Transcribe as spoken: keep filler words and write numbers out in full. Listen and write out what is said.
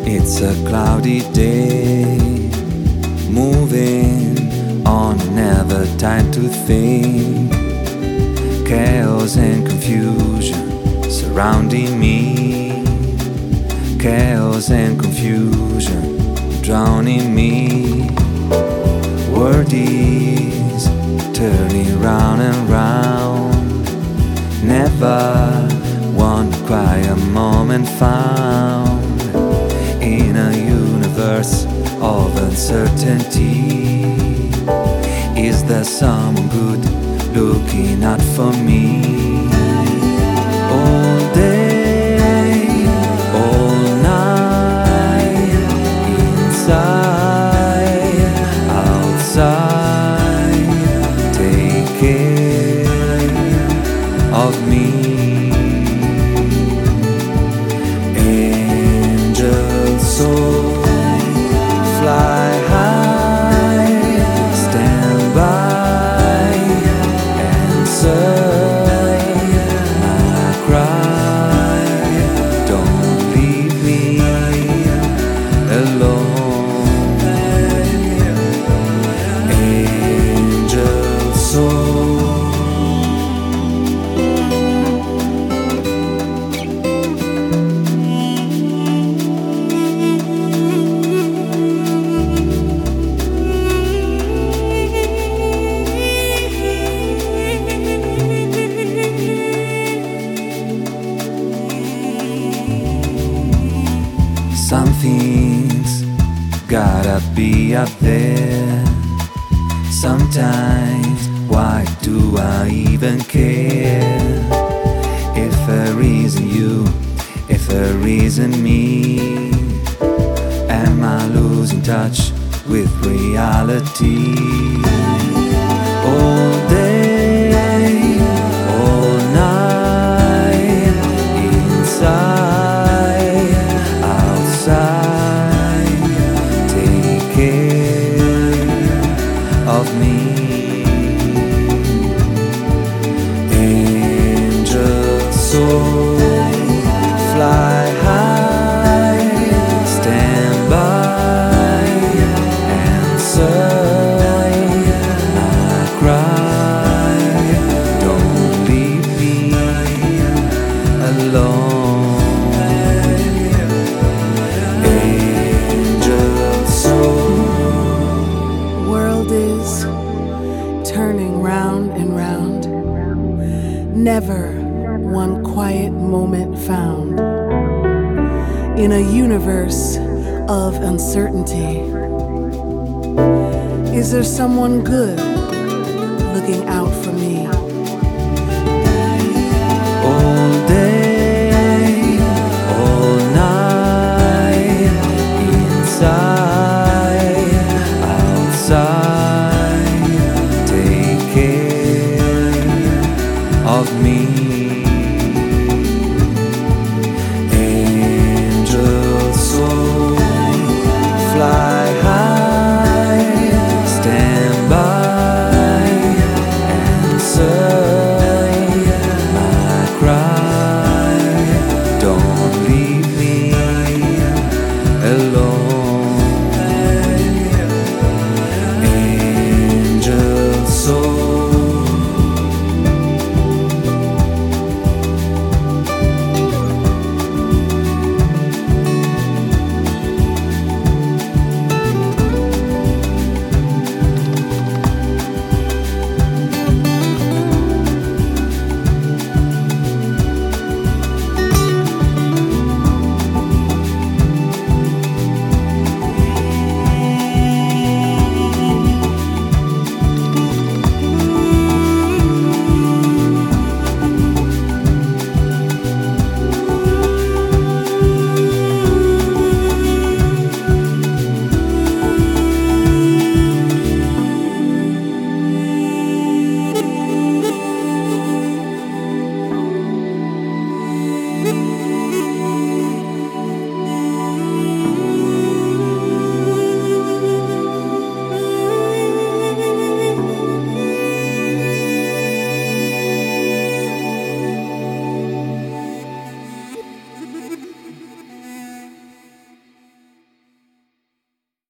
It's a cloudy day, moving on, never time to think. Chaos and confusion surrounding me. Chaos and confusion drowning me. World is turning round and round. Never one quiet moment found in a universe of uncertainty. Is there someone good looking out for me? All day, all night, inside, outside, take care of me. So fly high, stand by, answer my cry. Don't leave me alone. Angel soul. Something's gotta be up there. Sometimes, why do I even care? If there isn't you, if there isn't me, am I losing touch with reality? All day, all night, inside, of me. Angel soul, fly high, stand by, answer my cry. Don't leave me alone. Angel soul. World is turning round and round, never one quiet moment found in a universe of uncertainty. Is there someone good looking out for me?